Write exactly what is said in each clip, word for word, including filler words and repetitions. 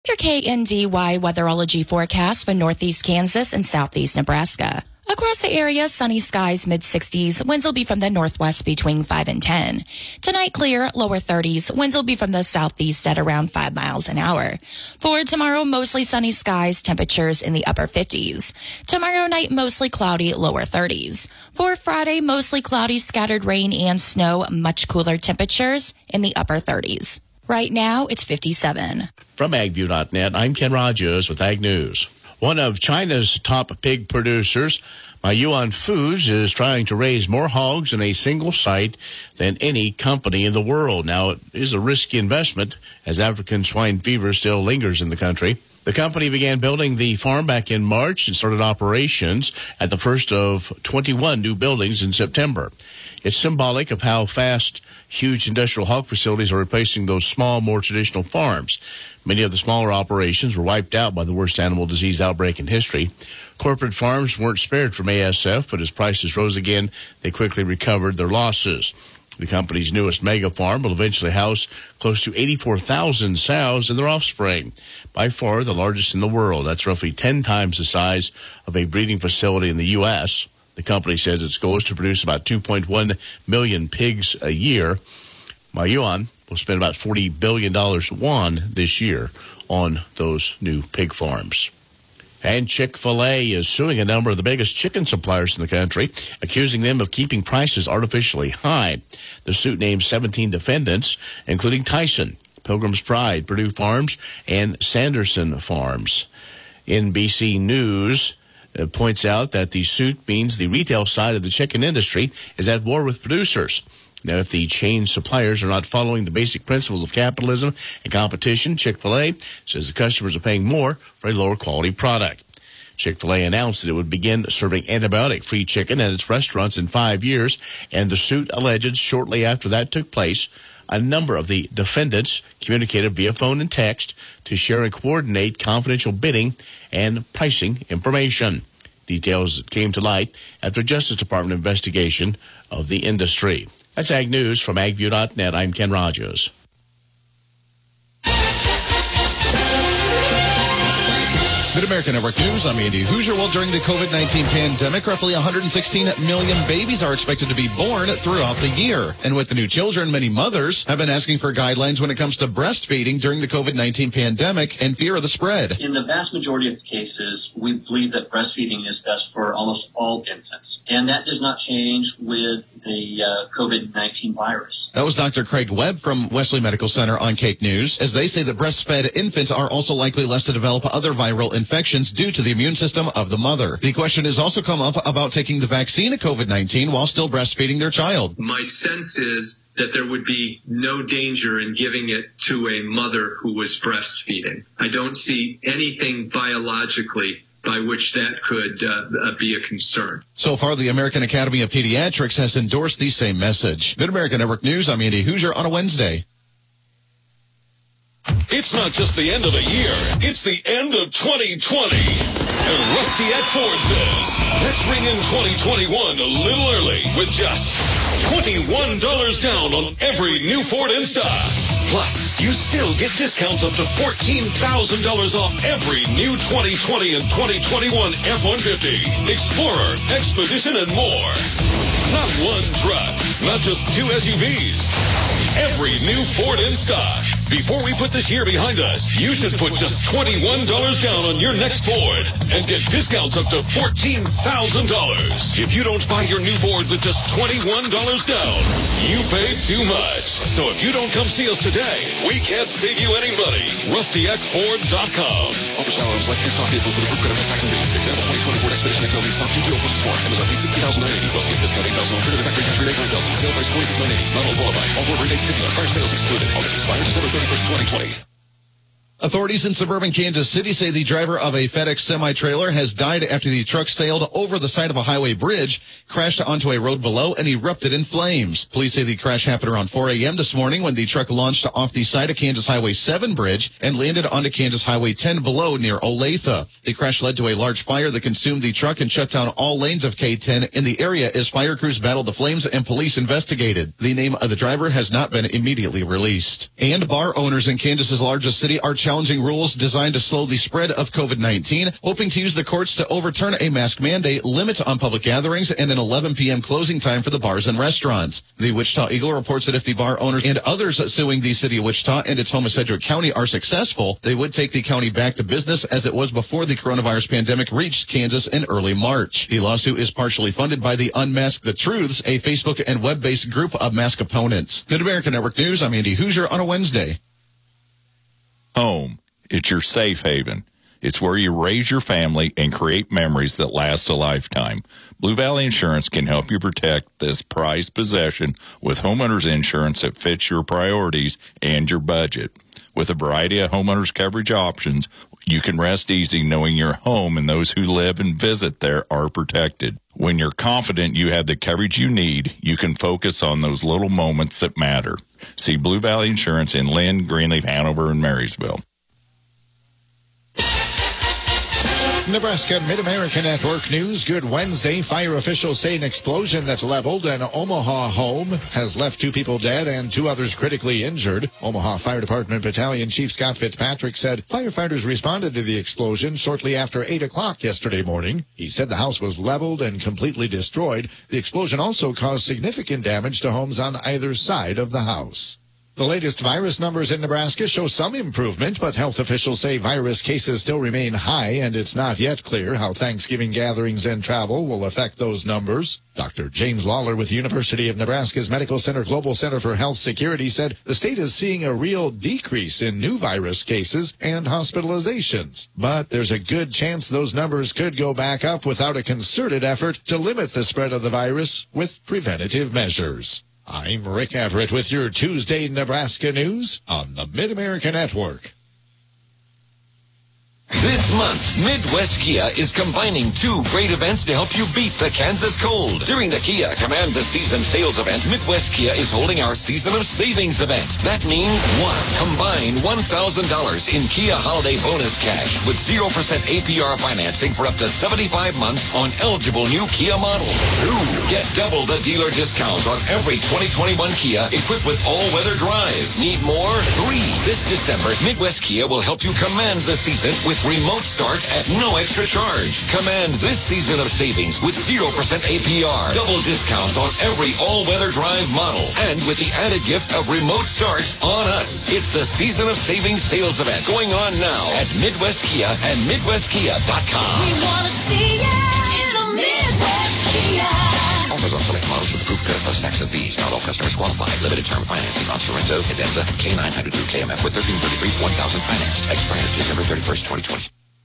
Your K N D Y weatherology forecast for northeast Kansas and southeast Nebraska. Across the area, sunny skies, mid sixties. Winds will be from the northwest between five and ten. Tonight, clear, lower thirties. Winds will be from the southeast at around five miles an hour. For tomorrow, mostly sunny skies, temperatures in the upper fifties. Tomorrow night, mostly cloudy, lower thirties. For Friday, mostly cloudy, scattered rain and snow, much cooler temperatures in the upper thirties. Right now, it's fifty-seven. From agview dot net, I'm Ken Rogers with Ag News. One of China's top pig producers, Maiyuan Foods, is trying to raise more hogs in a single site than any company in the world. Now, it is a risky investment as African swine fever still lingers in the country. The company began building the farm back in March and started operations at the first of twenty-one new buildings in September. It's symbolic of how fast huge industrial hog facilities are replacing those small, more traditional farms. Many of the smaller operations were wiped out by the worst animal disease outbreak in history. Corporate farms weren't spared from A S F, but as prices rose again, they quickly recovered their losses. The company's newest mega farm will eventually house close to eighty-four thousand sows and their offspring, by far the largest in the world. That's roughly ten times the size of a breeding facility in the U S The company says its goal is to produce about two point one million pigs a year. Maiyuan will spend about forty billion dollars won this year on those new pig farms. And Chick-fil-A is suing a number of the biggest chicken suppliers in the country, accusing them of keeping prices artificially high. The suit names seventeen defendants, including Tyson, Pilgrim's Pride, Purdue Farms, and Sanderson Farms. N B C News uh, points out that the suit means the retail side of the chicken industry is at war with producers. Now, if the chain suppliers are not following the basic principles of capitalism and competition, Chick-fil-A says the customers are paying more for a lower quality product. Chick-fil-A announced that it would begin serving antibiotic-free chicken at its restaurants in five years, and the suit alleged shortly after that took place, a number of the defendants communicated via phone and text to share and coordinate confidential bidding and pricing information. Details came to light after a Justice Department investigation of the industry. That's Ag News from agview dot net. I'm Ken Rogers. Mid-America Network News, I'm Andy Hoosier. Well, during the COVID nineteen pandemic, roughly one hundred sixteen million babies are expected to be born throughout the year. And with the new children, many mothers have been asking for guidelines when it comes to breastfeeding during the COVID nineteen pandemic and fear of the spread. In the vast majority of cases, we believe that breastfeeding is best for almost all infants. And that does not change with the uh, COVID nineteen virus. That was Doctor Craig Webb from Wesley Medical Center on Cake News, as they say that breastfed infants are also likely less to develop other viral infections due to the immune system of the mother. The question has also come up about taking the vaccine of COVID nineteen while still breastfeeding their child. My sense is that there would be no danger in giving it to a mother who was breastfeeding. I don't see anything biologically by which that could uh, be a concern. So far, the American Academy of Pediatrics has endorsed the same message. Mid-America Network News, I'm Andy Hoosier on a Wednesday. It's not just the end of a year, it's the end of twenty twenty. And Rusty at Ford says, let's ring in twenty twenty-one a little early with just twenty-one dollars down on every new Ford in stock. Plus, you still get discounts up to fourteen thousand dollars off every new twenty twenty and twenty twenty-one F one fifty, Explorer, Expedition, and more. Not one truck, not just two S U Vs. Every new Ford in stock. Before we put this year behind us, you should put just twenty-one dollars down on your next Ford and get discounts up to fourteen thousand dollars. If you don't buy your new Ford with just twenty-one dollars down, you paid too much. So if you don't come see us today, we can't save you any money. Rusty Eck Ford dot com. Office hours, like your stock vehicles with approved credit tax and days. Example twenty twenty Ford Expedition X L V stock two deal first four. Amazon B sixty thousand nine eighty. Plus see discount eight thousand. Alternative factory cash rebate nine thousand. Sale price twenty-six thousand nine eighty. Not all qualify. All Ford rebates particular. Prior sales excluded. August expired December thirty-first, twenty twenty. Authorities in suburban Kansas City say the driver of a FedEx semi-trailer has died after the truck sailed over the side of a highway bridge, crashed onto a road below, and erupted in flames. Police say the crash happened around four a.m. this morning when the truck launched off the side of Kansas Highway seven bridge and landed onto Kansas Highway ten below near Olathe. The crash led to a large fire that consumed the truck and shut down all lanes of K ten in the area as fire crews battled the flames and police investigated. The name of the driver has not been immediately released. And bar owners in Kansas's largest city are challenged challenging rules designed to slow the spread of COVID nineteen, hoping to use the courts to overturn a mask mandate, limits on public gatherings, and an eleven p.m. closing time for the bars and restaurants. The Wichita Eagle reports that if the bar owners and others suing the city of Wichita and its home of Sedgwick County are successful, they would take the county back to business as it was before the coronavirus pandemic reached Kansas in early March. The lawsuit is partially funded by the Unmask the Truths, a Facebook and web-based group of mask opponents. Good American Network News, I'm Andy Hoosier on a Wednesday. Home. It's your safe haven. It's where you raise your family and create memories that last a lifetime. Blue Valley Insurance can help you protect this prized possession with homeowners insurance that fits your priorities and your budget. With a variety of homeowners coverage options, you can rest easy knowing your home and those who live and visit there are protected. When you're confident you have the coverage you need, you can focus on those little moments that matter. See Blue Valley Insurance in Lynn, Greenleaf, Hanover, and Marysville. Nebraska Mid-America Network News. Good Wednesday. Fire officials say an explosion that leveled an Omaha home has left two people dead and two others critically injured. Omaha Fire Department Battalion Chief Scott Fitzpatrick said firefighters responded to the explosion shortly after eight o'clock yesterday morning. He said the house was leveled and completely destroyed. The explosion also caused significant damage to homes on either side of the house. The latest virus numbers in Nebraska show some improvement, but health officials say virus cases still remain high, and it's not yet clear how Thanksgiving gatherings and travel will affect those numbers. Doctor James Lawler with University of Nebraska's Medical Center Global Center for Health Security said the state is seeing a real decrease in new virus cases and hospitalizations. But there's a good chance those numbers could go back up without a concerted effort to limit the spread of the virus with preventative measures. I'm Rick Everett with your Tuesday Nebraska News on the Mid-America Network. This month, Midwest Kia is combining two great events to help you beat the Kansas cold. During the Kia Command the Season sales event, Midwest Kia is holding our Season of Savings event. That means, one, combine one thousand dollars in Kia Holiday Bonus Cash with zero percent A P R financing for up to seventy-five months on eligible new Kia models. Two, get double the dealer discount on every twenty twenty-one Kia equipped with all-weather drive. Need more? Three, this December, Midwest Kia will help you command the season with remote start at no extra charge. Command this season of savings with zero percent A P R. Double discounts on every all-weather drive model. And with the added gift of remote start on us. It's the Season of Savings sales event going on now at Midwest Kia and Midwest Kia dot com. We want to see you in a Midwest Kia. Offers on select models with approved credit plus tax and fees. Not all customers qualify. Limited term financing on Sorrento, Cadenza, K nine hundred two K M F with thirteen thirty-three one thousand financed. Expires December thirty-first, twenty twenty.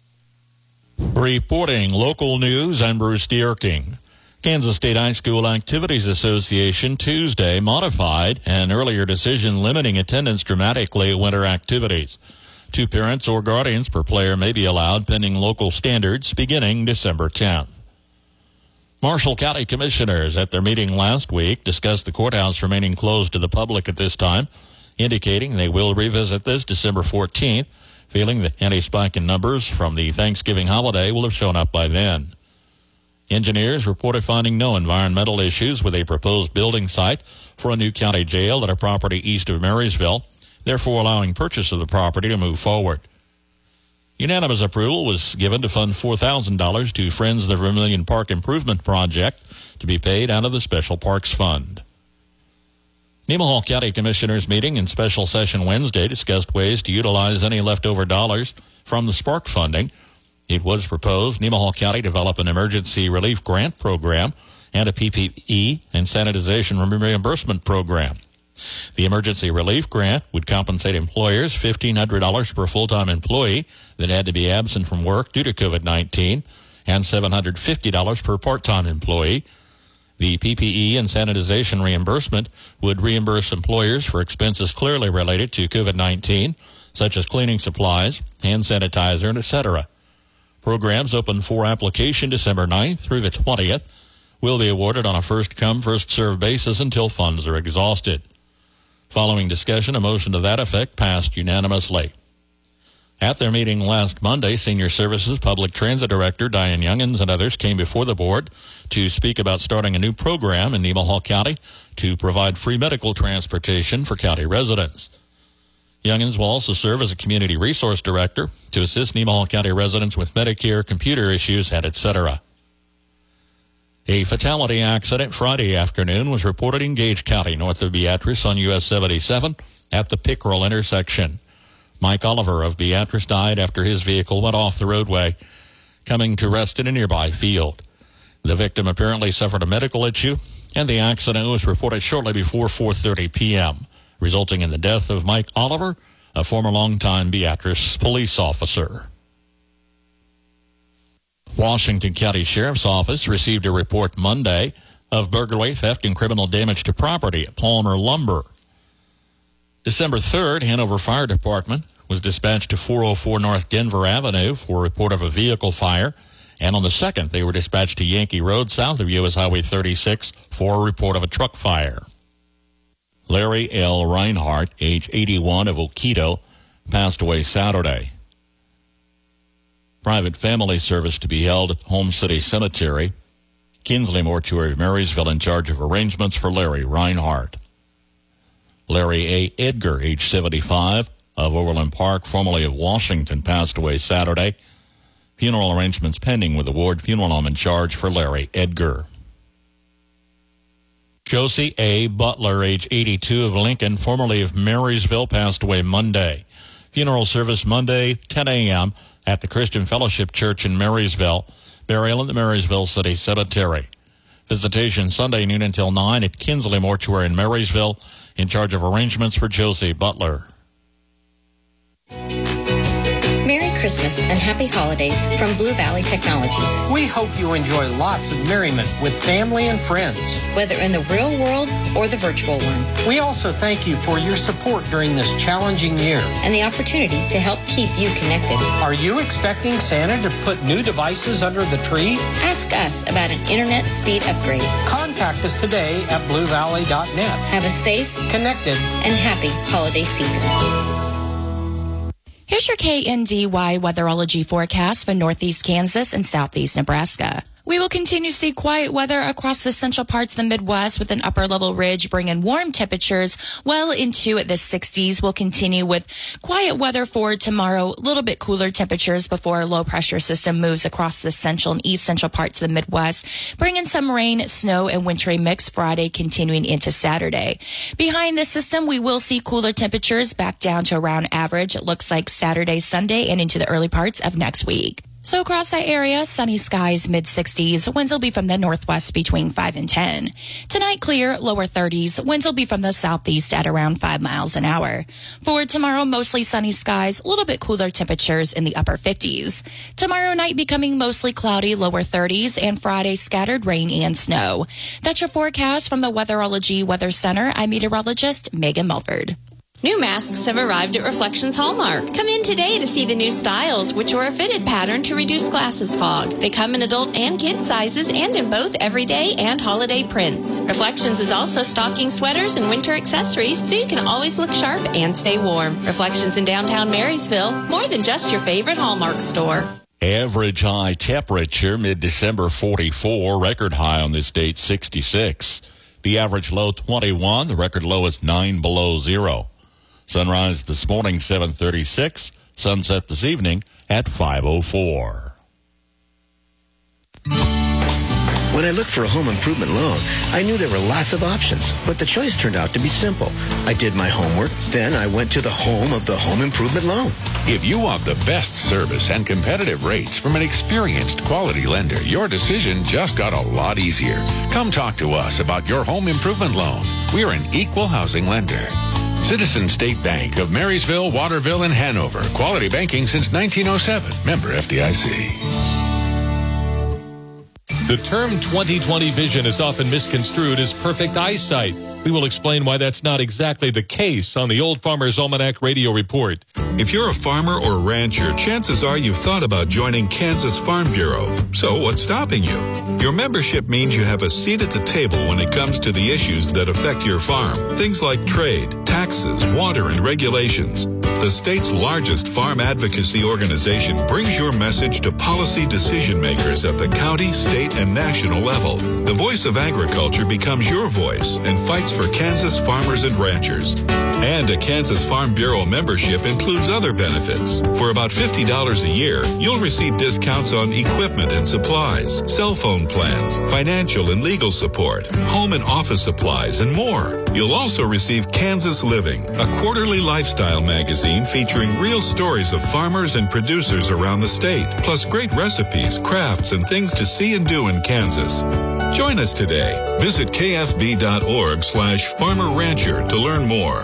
Reporting local news, I'm Bruce Dierking. Kansas State High School Activities Association Tuesday modified an earlier decision limiting attendance dramatically at winter activities. Two parents or guardians per player may be allowed pending local standards beginning December tenth. Marshall County Commissioners at their meeting last week discussed the courthouse remaining closed to the public at this time, indicating they will revisit this December fourteenth, feeling that any spike in numbers from the Thanksgiving holiday will have shown up by then. Engineers reported finding no environmental issues with a proposed building site for a new county jail at a property east of Marysville, therefore allowing purchase of the property to move forward. Unanimous approval was given to fund four thousand dollars to Friends of the Vermilion Park Improvement Project to be paid out of the Special Parks Fund. Nemaha County Commissioners meeting in special session Wednesday discussed ways to utilize any leftover dollars from the Spark funding. It was proposed Nemaha County develop an emergency relief grant program and a P P E and sanitization reimbursement program. The emergency relief grant would compensate employers fifteen hundred dollars per full-time employee that had to be absent from work due to COVID nineteen and seven hundred fifty dollars per part-time employee. The P P E and sanitization reimbursement would reimburse employers for expenses clearly related to COVID nineteen, such as cleaning supplies, hand sanitizer, et cetera. Programs open for application December ninth through the twentieth will be awarded on a first-come, first-served basis until funds are exhausted. Following discussion, a motion to that effect passed unanimously. At their meeting last Monday, Senior Services Public Transit Director Diane Youngins and others came before the board to speak about starting a new program in Nemaha County to provide free medical transportation for county residents. Youngins will also serve as a community resource director to assist Nemaha County residents with Medicare, computer issues, and et cetera. A fatality accident Friday afternoon was reported in Gage County, north of Beatrice on U S seventy-seven at the Pickerel intersection. Mike Oliver of Beatrice died after his vehicle went off the roadway, coming to rest in a nearby field. The victim apparently suffered a medical issue, and the accident was reported shortly before four thirty p.m., resulting in the death of Mike Oliver, a former longtime Beatrice police officer. Washington County Sheriff's Office received a report Monday of burglary, theft, and criminal damage to property at Palmer Lumber. December third, Hanover Fire Department was dispatched to four oh four North Denver Avenue for a report of a vehicle fire, and on the second, they were dispatched to Yankee Road south of U S Highway thirty-six for a report of a truck fire. Larry L. Reinhardt, age eighty-one, of Oquito, passed away Saturday. Private family service to be held at Home City Cemetery. Kinsley Mortuary of Marysville in charge of arrangements for Larry Reinhardt. Larry A. Edgar, age seventy-five, of Overland Park, formerly of Washington, passed away Saturday. Funeral arrangements pending with the Ward Funeral Home in charge for Larry Edgar. Josie A. Butler, age eighty-two, of Lincoln, formerly of Marysville, passed away Monday. Funeral service Monday, ten a.m., at the Christian Fellowship Church in Marysville. Burial in the Marysville City Cemetery. Visitation Sunday noon until nine at Kinsley Mortuary in Marysville, in charge of arrangements for Josie Butler. Merry Christmas and happy holidays from Blue Valley Technologies. We hope you enjoy lots of merriment with family and friends, whether in the real world or the virtual one. We also thank you for your support during this challenging year and the opportunity to help keep you connected. Are you expecting Santa to put new devices under the tree? Ask us about an internet speed upgrade. Contact us today at blue valley dot net. Have a safe, connected, and happy holiday season. Here's your K N D Y weatherology forecast for northeast Kansas and southeast Nebraska. We will continue to see quiet weather across the central parts of the Midwest with an upper level ridge bringing warm temperatures well into the sixties. We'll continue with quiet weather for tomorrow, a little bit cooler temperatures before a low pressure system moves across the central and east central parts of the Midwest, bringing some rain, snow, and wintry mix Friday continuing into Saturday. Behind this system, we will see cooler temperatures back down to around average. It looks like Saturday, Sunday, and into the early parts of next week. So across that area, sunny skies, mid sixties. Winds will be from the northwest between five and ten. Tonight, clear, lower thirties. Winds will be from the southeast at around five miles an hour. For tomorrow, mostly sunny skies, a little bit cooler temperatures in the upper fifties. Tomorrow night becoming mostly cloudy, lower thirties, and Friday, scattered rain and snow. That's your forecast from the Weatherology Weather Center. I'm meteorologist Megan Mulford. New masks have arrived at Reflections Hallmark. Come in today to see the new styles, which are a fitted pattern to reduce glasses fog. They come in adult and kid sizes and in both everyday and holiday prints. Reflections is also stocking sweaters and winter accessories, so you can always look sharp and stay warm. Reflections in downtown Marysville, more than just your favorite Hallmark store. Average high temperature mid-December forty-four, record high on this date sixty-six. The average low twenty-one, the record low is nine below zero. Sunrise this morning, seven thirty-six. Sunset this evening at five oh four. When I looked for a home improvement loan, I knew there were lots of options, but the choice turned out to be simple. I did my homework, then I went to the home of the home improvement loan. If you want the best service and competitive rates from an experienced quality lender, your decision just got a lot easier. Come talk to us about your home improvement loan. We're an equal housing lender. Citizen State Bank of Marysville, Waterville, and Hanover. Quality banking since nineteen oh seven. Member F D I C. The term twenty twenty vision is often misconstrued as perfect eyesight. We will explain why that's not exactly the case on the Old Farmer's Almanac Radio Report. If you're a farmer or rancher, chances are you've thought about joining Kansas Farm Bureau. So what's stopping you? Your membership means you have a seat at the table when it comes to the issues that affect your farm. Things like trade, taxes, water, and regulations. The state's largest farm advocacy organization brings your message to policy decision makers at the county, state, and national level. The voice of agriculture becomes your voice and fights for Kansas farmers and ranchers. And a Kansas Farm Bureau membership includes other benefits. For about fifty dollars a year, you'll receive discounts on equipment and supplies, cell phone plans, financial and legal support, home and office supplies, and more. You'll also receive Kansas Living, a quarterly lifestyle magazine featuring real stories of farmers and producers around the state, plus great recipes, crafts, and things to see and do in Kansas. Join us today. Visit kfb.org slash farmer rancher to learn more.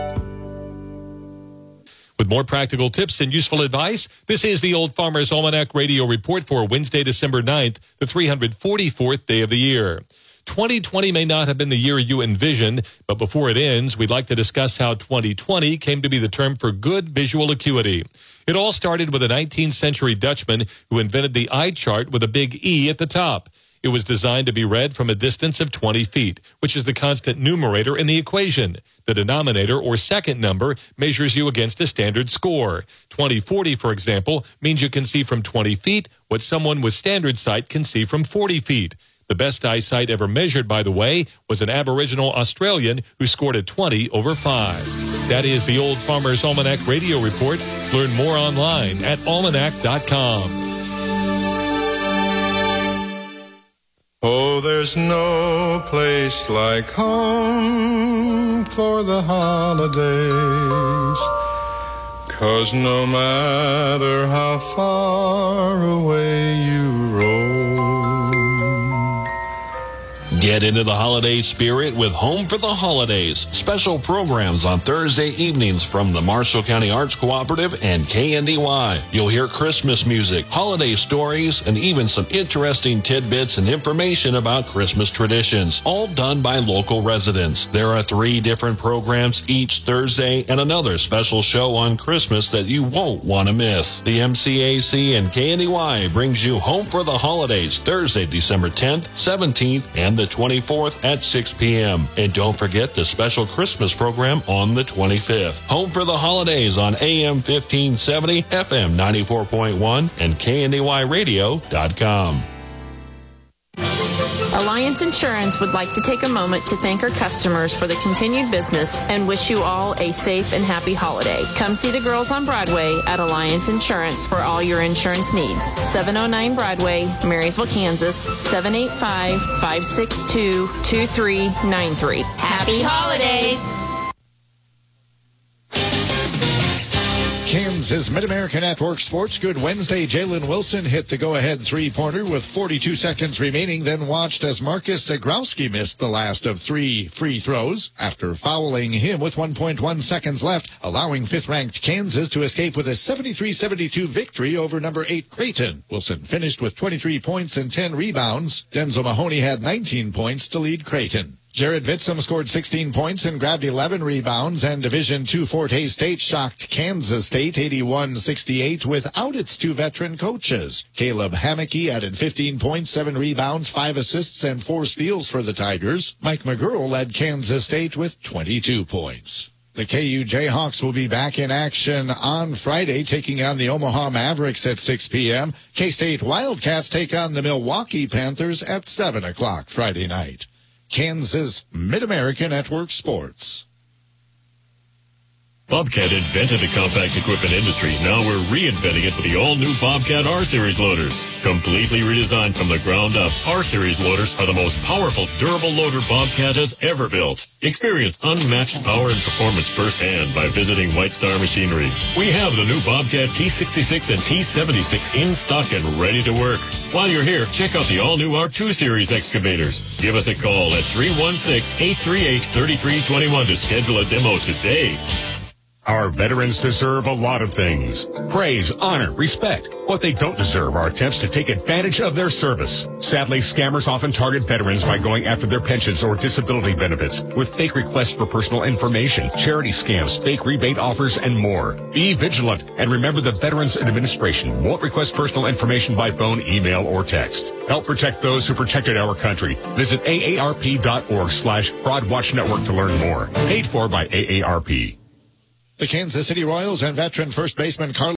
With more practical tips and useful advice, this is the Old Farmer's Almanac Radio Report for Wednesday, December ninth, the three hundred forty-fourth day of the year. twenty twenty may not have been the year you envisioned, but before it ends, we'd like to discuss how twenty twenty came to be the term for good visual acuity. It all started with a nineteenth century Dutchman who invented the eye chart with a big E at the top. It was designed to be read from a distance of twenty feet, which is the constant numerator in the equation. The denominator, or second number, measures you against a standard score. twenty forty, for example, means you can see from twenty feet what someone with standard sight can see from forty feet. The best eyesight ever measured, by the way, was an Aboriginal Australian who scored a twenty over five. That is the Old Farmer's Almanac Radio Report. Learn more online at almanac dot com. Oh, there's no place like home for the holidays, 'cause no matter how far away you roam. Get into the holiday spirit with Home for the Holidays. Special programs on Thursday evenings from the Marshall County Arts Cooperative and K N D Y. You'll hear Christmas music, holiday stories, and even some interesting tidbits and information about Christmas traditions, all done by local residents. There are three different programs each Thursday and another special show on Christmas that you won't want to miss. The M C A C and K N D Y brings you Home for the Holidays Thursday, December tenth, seventeenth, and the twenty-fourth at six p.m. And don't forget the special Christmas program on the twenty-fifth. Home for the Holidays on A M fifteen seventy, F M ninety-four point one, and K N D Y radio dot com. Alliance Insurance would like to take a moment to thank our customers for the continued business and wish you all a safe and happy holiday. Come see the girls on Broadway at Alliance Insurance for all your insurance needs. seven oh nine Broadway, Marysville, Kansas, seven eight five, five six two, two three nine three. Happy holidays! Kansas Mid-America Network Sports. Good Wednesday. Jalen Wilson hit the go-ahead three-pointer with forty-two seconds remaining, then watched as Marcus Zagrowski missed the last of three free throws after fouling him with one point one seconds left, allowing fifth-ranked Kansas to escape with a seventy-three seventy-two victory over number eight Creighton. Wilson finished with twenty-three points and ten rebounds. Denzel Mahoney had nineteen points to lead Creighton. Jared Vitsom scored sixteen points and grabbed eleven rebounds, and Division two Fort Hays State shocked Kansas State eighty-one sixty-eight without its two veteran coaches. Caleb Hammocky added fifteen points, seven rebounds, five assists, and four steals for the Tigers. Mike McGurl led Kansas State with twenty-two points. The K U Jayhawks will be back in action on Friday, taking on the Omaha Mavericks at six p.m. K-State Wildcats take on the Milwaukee Panthers at seven o'clock Friday night. Kansas Mid-America Network Sports. Bobcat invented the compact equipment industry. Now we're reinventing it with the all-new Bobcat R-Series loaders. Completely redesigned from the ground up, R-Series loaders are the most powerful, durable loader Bobcat has ever built. Experience unmatched power and performance firsthand by visiting White Star Machinery. We have the new Bobcat T sixty-six and T seventy-six in stock and ready to work. While you're here, check out the all-new R two Series excavators. Give us a call at three one six, eight three eight, three three two one to schedule a demo today. Our veterans deserve a lot of things. Praise, honor, respect. What they don't deserve are attempts to take advantage of their service. Sadly, scammers often target veterans by going after their pensions or disability benefits with fake requests for personal information, charity scams, fake rebate offers, and more. Be vigilant and remember the Veterans Administration won't request personal information by phone, email, or text. Help protect those who protected our country. Visit A A R P dot org slash Fraud Watch Network to learn more. Paid for by A A R P. The Kansas City Royals and veteran first baseman Carlos